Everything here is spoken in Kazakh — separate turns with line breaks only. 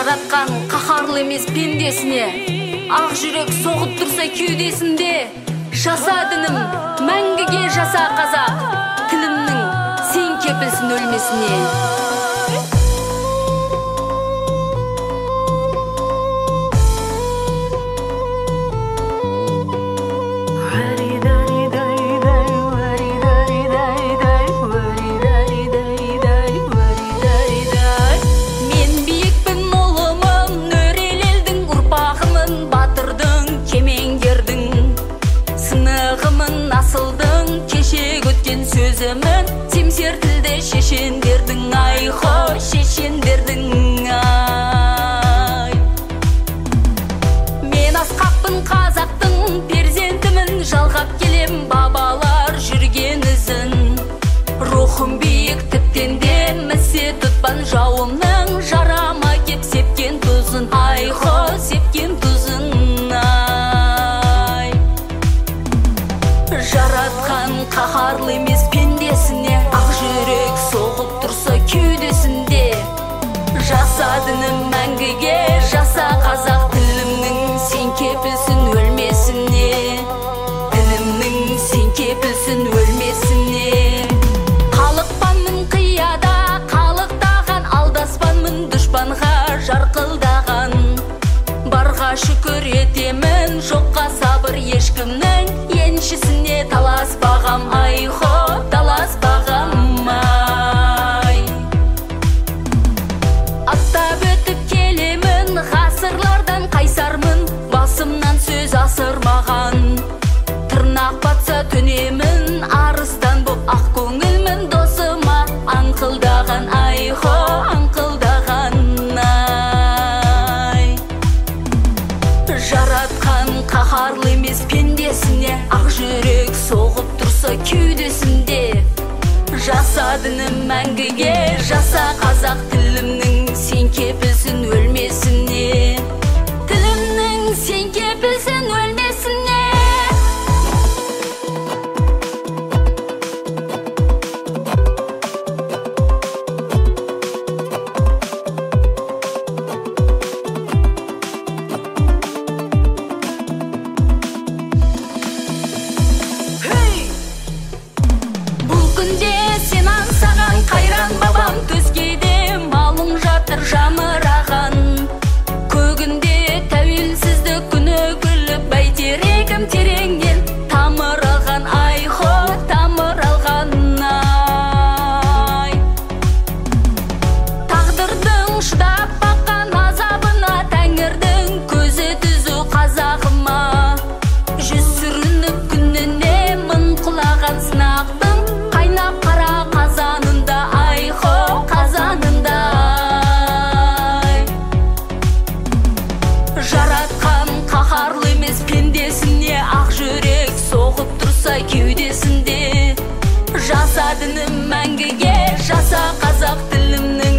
жараткан кахарлы эмес пендесине ак жүрөк согуп турса кеудесинде, жаса диним мәңгіге жаса қазақ, тилимнин сен кепилсин өлмесине. Сөзімін семсер тілде шешендердің, айхо шешендердің, ай. Мен асқақпын қазақтың перзентімін, жалғап келем бабалар жүрген ізін. Рухым биік тіптен де місе тұтпан жауымның, жарама кеп сепкен тұзын, айхо сепкен тұзын, ай. Жаратқан қахарлы емес пендесіне, ақ жүрек соғып тұрса кеудесінде, жаса дінім мәңгіге, жаса қазақ, тілімнің сен кепілсін өлмесіне, тілімнің сен кепілсін өлмесіне. Қалықпанмын қияда, қалықтаған, алдаспанмын дұшпанға жарқылдаған. Барға шүкір етемін, жоққа сабыр ешкімнің, еншісіне таласпағам, айхо таласпағам, ай. Аттап өтіп келемін, ғасырлардан қайсармын, басымнан сөз асырмаған. Тырнақ батса төнемін, арыстан боп ақ көңілмін, досыма аңқылдаған, айхо аңқылдаған, ай. Жаратқан қахарлы емес пендесіне, ақ жүрек соғып тұрса кеудесінде, жаса дінім мәңгіге, жаса қазақ, тілімнің сен кепілсін өлмесіне, тілімнің сен кепілсін өлмесіне. Сен аңсаған қайран бабам, төскейде малың жатыр жамыраған. Көгінде тәуелсіздік күні күліп, бәйтерегім тереңнен тамыр алған, айхо тамыр алған, ай. Тағдырдың шыдап баққан азабына, тәңірдің көзі түзу қазағыма. Жүз сүрініп күніне мың құлаған сынақтың, қайнап қара қазанында, айхо қазанында, ай. Жаратқан қахарлы емес пендесіне, ақ жүрек соғып тұрса кеудесінде, жаса дінім мәңгіге, жаса қазақ, тілімнің